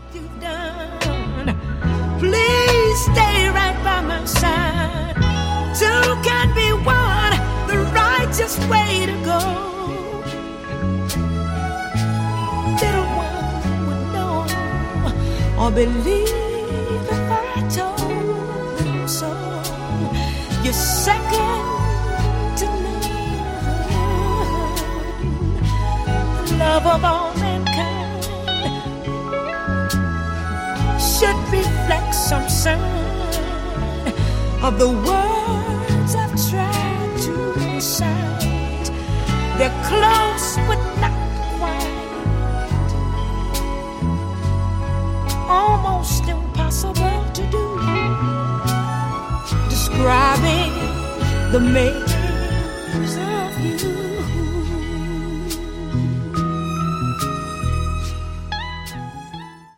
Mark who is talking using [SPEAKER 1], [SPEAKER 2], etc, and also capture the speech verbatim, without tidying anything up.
[SPEAKER 1] you've done. Please stay right by my side. Two can be one, the righteous way to go. Little one would know or believe if I told them so. You're second to none, the love of all mankind should reflect some sign of the words I've tried to recite. They're close but not quite, almost impossible to do. Describing the make